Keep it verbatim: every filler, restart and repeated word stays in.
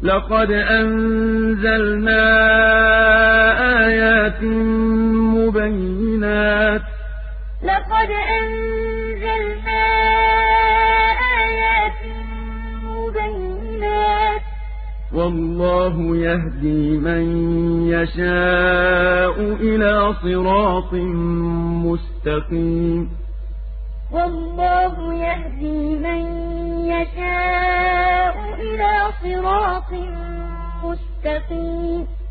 لقد أنزلنا آيات مبينات لقد أنزلنا آيات مبينات والله يهدي من يشاء إلى صراط مستقيم والله يهدي من يشاء إلى صراط مستقيم